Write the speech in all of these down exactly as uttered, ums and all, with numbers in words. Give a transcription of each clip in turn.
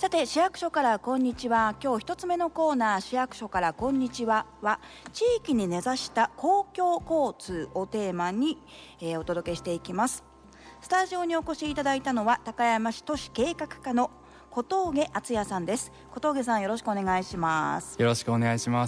さて、市役所からこんにちは。今日一つ目のコーナー、市役所からこんにちはは、地域に根ざした公共交通をテーマに、えー、お届けしていきます。スタジオにお越しいただいたのは高山市都市計画課の小峠敦也さんです。小峠さん、よろしくお願いします。 よろしくお願いします。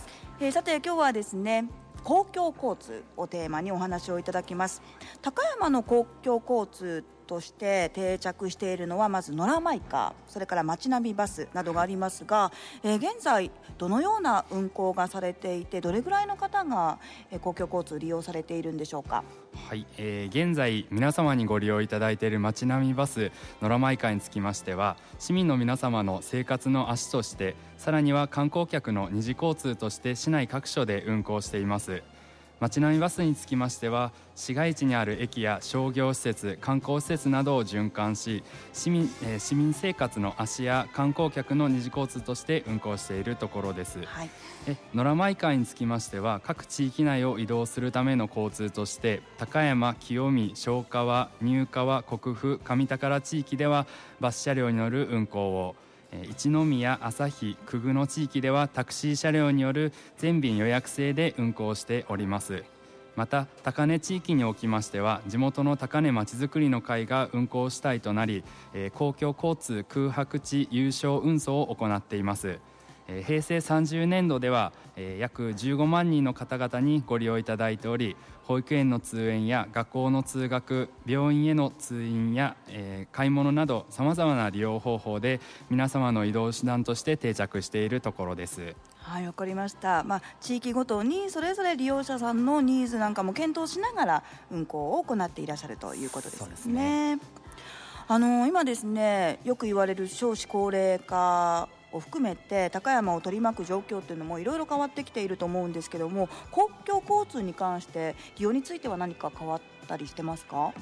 えー、さて今日はですね、公共交通をテーマにお話をいただきます。高山の公共交通として定着しているのは、まずノラマイカー、それから街並みバスなどがありますが、えー、現在どのような運行がされていて、どれぐらいの方が、えー、公共交通利用されているんでしょうか。 はい、えー、現在皆様にご利用いただいている街並みバスノラマイカーにつきましては、市民の皆様の生活の足として、さらには観光客の二次交通として市内各所で運行しています。街並みバスにつきましては、市街地にある駅や商業施設、観光施設などを循環し、市民、えー、市民生活の足や観光客の二次交通として運行しているところです。はい、えノラマイカーにつきましては、各地域内を移動するための交通として、高山、清見、小川、入川、国府、上宝地域ではバス車両による運行を、一宮、旭、久久の地域ではタクシー車両による全便予約制で運行しております。また高根地域におきましては、地元の高根まちづくりの会が運行主体となり、公共交通空白地有償運送を行っています。平成さんじゅうねんどでは約じゅうごまんにんの方々にご利用いただいており、保育園の通園や学校の通学、病院への通院や、えー、買い物などさまざまな利用方法で皆様の移動手段として定着しているところです。 はい、わかりました。まあ、地域ごとにそれぞれ利用者さんのニーズなんかも検討しながら運行を行っていらっしゃるということですね。そうですね。あの今ですね、よく言われる少子高齢化を含めて高山を取り巻く状況というのもいろいろ変わってきていると思うんですけども、公共交通に関して利用については何か変わったりしてますか？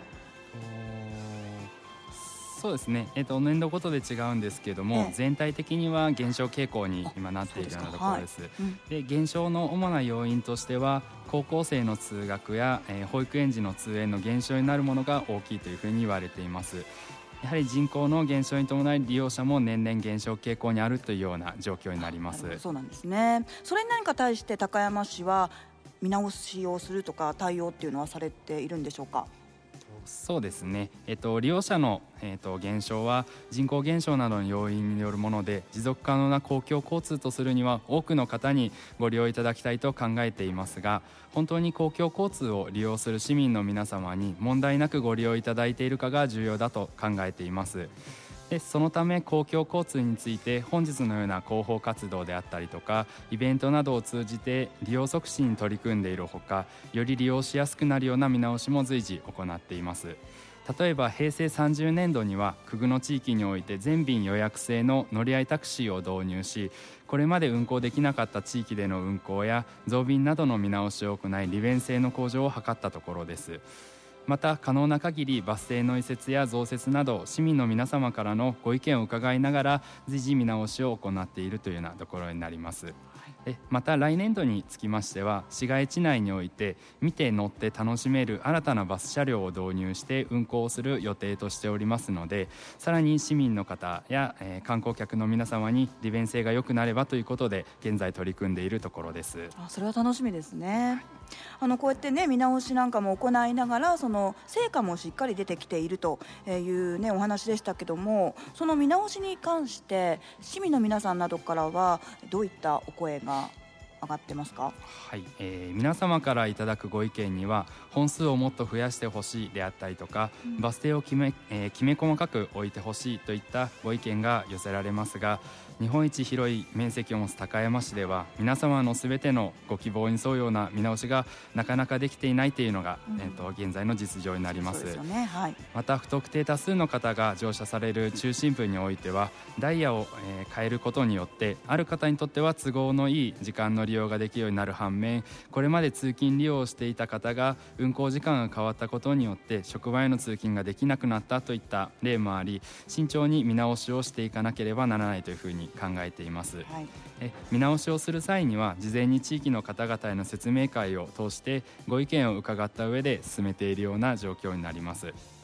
そうですね、えー、と年度ごとで違うんですけども、ええ、全体的には減少傾向に今なっているようなところです。はい、うん、で減少の主な要因としては、高校生の通学や、えー、保育園児の通園の減少になるものが大きいというふうに言われています。やはり人口の減少に伴い利用者も年々減少傾向にあるというような状況になります。 そうなんですね。それに何か対して高山市は見直しをするとか対応っていうのはされているんでしょうか？ そうですね、えっと、利用者の、えっと、減少は人口減少などの要因によるもので、持続可能な公共交通とするには多くの方にご利用いただきたいと考えていますが、本当に公共交通を利用する市民の皆様に問題なくご利用いただいているかが重要だと考えています。でそのため公共交通について本日のような広報活動であったりとかイベントなどを通じて利用促進に取り組んでいるほか、より利用しやすくなるような見直しも随時行っています。例えば平成さんじゅうねんどには久久の地域において全便予約制の乗り合いタクシーを導入し、これまで運行できなかった地域での運行や増便などの見直しを行い、利便性の向上を図ったところです。また可能な限りバス停の移設や増設など市民の皆様からのご意見を伺いながら随時見直しを行っているというようなところになります。えまた来年度につきましては、市街地内において見て乗って楽しめる新たなバス車両を導入して運行する予定としておりますので、さらに市民の方や、えー、観光客の皆様に利便性が良くなればということで現在取り組んでいるところです。 あ、それは楽しみですね。あのこうやってね、見直しなんかも行いながらその成果もしっかり出てきているというねお話でしたけども、その見直しに関して市民の皆さんなどからはどういったお声が上がってますか？ はい、えー、皆様からいただくご意見には、本数をもっと増やしてほしいであったりとか、うん、バス停をきめ、えー、きめ細かく置いてほしいといったご意見が寄せられますが、日本一広い面積を持つ高山市では皆様のすべてのご希望に沿うような見直しがなかなかできていないというのが、うんえー、と現在の実情になります。 そうですよね。はい、 また不特定多数の方が乗車される中心部においてはダイヤを、えー、変えることによってある方にとっては都合のいい時間の利用ができるようになる反面、これまで通勤利用をしていた方が運行時間が変わったことによって職場への通勤ができなくなったといった例もあり、慎重に見直しをしていかなければならないというふうに考えています。はい、え見直しをする際には事前に地域の方々への説明会を通してご意見を伺った上で進めているような状況になります。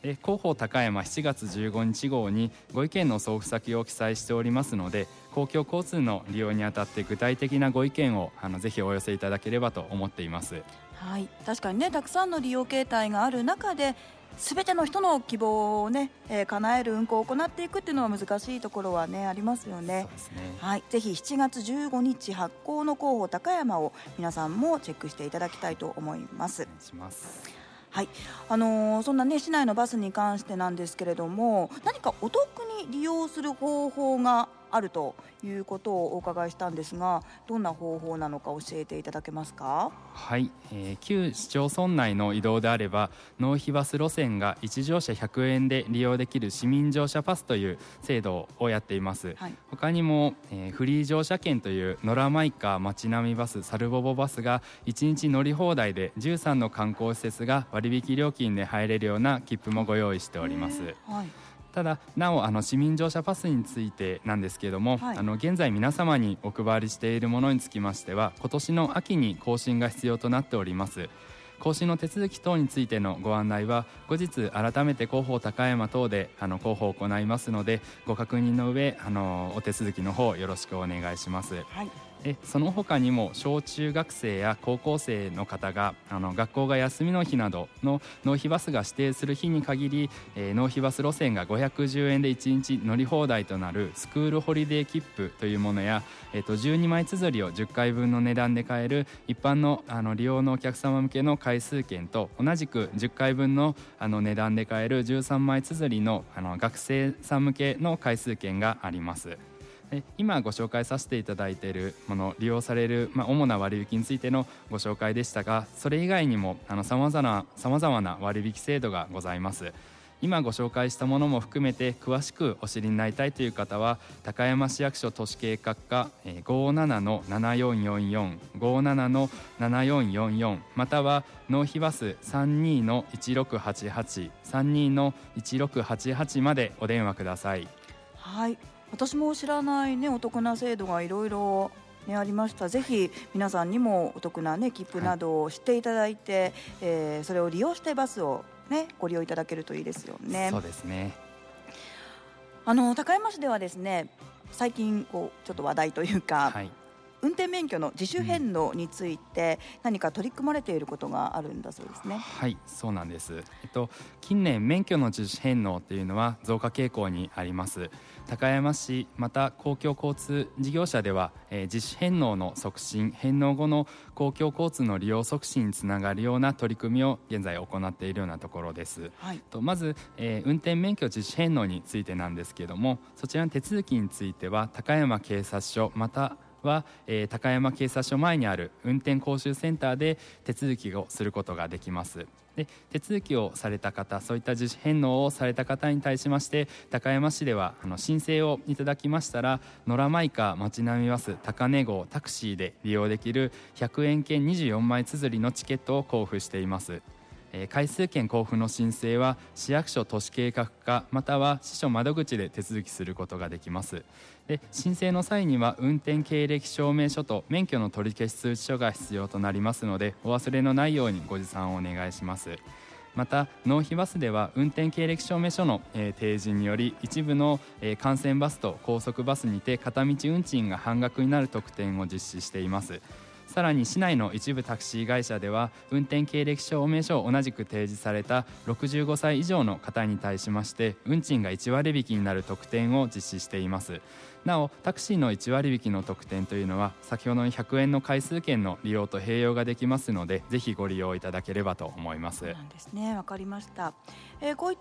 で広報高山しちがつじゅうごにち号にご意見の送付先を記載しておりますので、公共交通の利用にあたって具体的なご意見をあのぜひお寄せいただければと思っています。 はい、確かにね、たくさんの利用形態がある中で全ての人の希望をね、えー、叶える運行を行っていくっていうのは難しいところはねありますよね。 そうですね。 はい、ぜひしちがつじゅうごにち発行の広報高山を皆さんもチェックしていただきたいと思います。 お願いします。 はい、あのー、そんなね市内のバスに関してなんですけれども、何かお得に利用する方法があるということをお伺いしたんですが、どんな方法なのか教えていただけますか？ はい、えー、旧市町村内の移動であれば納費バス路線がいち乗車ひゃくえんで利用できる市民乗車パスという制度をやっています。はい、他にも、えー、フリー乗車券というノラマイカ街並みバスサルボボバスがいちにち乗り放題でじゅうさんの観光施設が割引料金で入れるような切符もご用意しております。はい、ただなおあの市民乗車パスについてなんですけれども、はい、あの現在皆様にお配りしているものにつきましては今年の秋に更新が必要となっております。更新の手続き等についてのご案内は後日改めて広報高山等であの広報を行いますので、ご確認の上あのお手続きの方よろしくお願いします。はい、でその他にも小中学生や高校生の方があの学校が休みの日などの納費バスが指定する日に限り、えー、納費バス路線がごひゃくじゅうえんでいちにち乗り放題となるスクールホリデー切符というものや、えー、とじゅうにまい綴りをじゅっかいぶんの値段で買える一般の、あの利用のお客様向けの回数券と同じくじゅっかいぶんの、あの値段で買えるじゅうさんまい綴りの、あの学生さん向けの回数券があります。今ご紹介させていただいているもの利用される、まあ、主な割引についてのご紹介でしたが、それ以外にもさまざまな割引制度がございます。今ご紹介したものも含めて詳しくお知りになりたいという方は高山市役所都市計画課 ごーななのななよんよんよん ごーななのななよんよんよん または納費バス さんにのいちろくはちはち さんにのいちろくはちはちまでお電話ください。 はい、私も知らない、ね、お得な制度がいろいろありました。ぜひ皆さんにもお得な、ね、切符などを知っていただいて、はい、えー、それを利用してバスを、ね、ご利用いただけるといいですよね。 そうですね。 あの高山市ではですね、最近こうちょっと話題というか、はい、運転免許の自主返納について何か取り組まれていることがあるんだそうですね。 はい、そうなんです。えっと、近年免許の自主返納というのは増加傾向にあります。高山市また公共交通事業者では、えー、自主返納の促進、返納後の公共交通の利用促進につながるような取り組みを現在行っているようなところです。はい、とまず、えー、運転免許自主返納についてなんですけれども、そちらの手続きについては高山警察署または、えー、高山警察署前にある運転講習センターで手続きをすることができます。で手続きをされた方、そういった自主返納をされた方に対しまして高山市ではあの申請をいただきましたらノラマイカ街並みバス高根号タクシーで利用できるひゃくえん券にじゅうよんまい綴りのチケットを交付しています。えー、回数券交付の申請は市役所都市計画課または市所窓口で手続きすることができます。で申請の際には運転経歴証明書と免許の取り消し通知書が必要となりますのでお忘れのないようにご持参をお願いします。また納費バスでは運転経歴証明書の、えー、提示により一部の、えー、幹線バスと高速バスにて片道運賃が半額になる特典を実施しています。さらに市内の一部タクシー会社では運転経歴証明書を同じく提示されたろくじゅうごさい以上の方に対しまして運賃がいちわり引きになる特典を実施しています。なおタクシーのいちわり引きの特典というのは先ほどのひゃくえんの回数券の利用と併用ができますのでぜひご利用いただければと思います。 そうなんですね、わかりました。えー、こういった、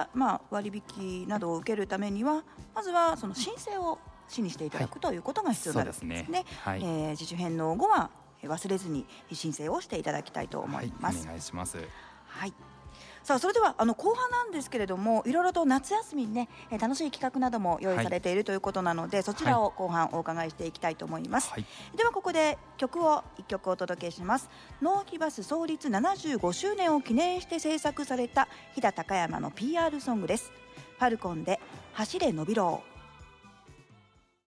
まあ、割引などを受けるためにはまずはその申請を市にしていただく、はい、ということが必要になるわけですね。はい、えー、自主返納後は忘れずに申請をしていただきたいと思います。 はい、お願いします。 はい、さあそれではあの後半なんですけれどもいろいろと夏休みにね楽しい企画なども用意されているということなので、はい、そちらを後半お伺いしていきたいと思います。はい、ではここで曲をいっきょくお届けします。納費バス創立ななじゅうごしゅうねんを記念して制作された飛騨高山の ピーアール ソングです。ファルコンで走れのびろう。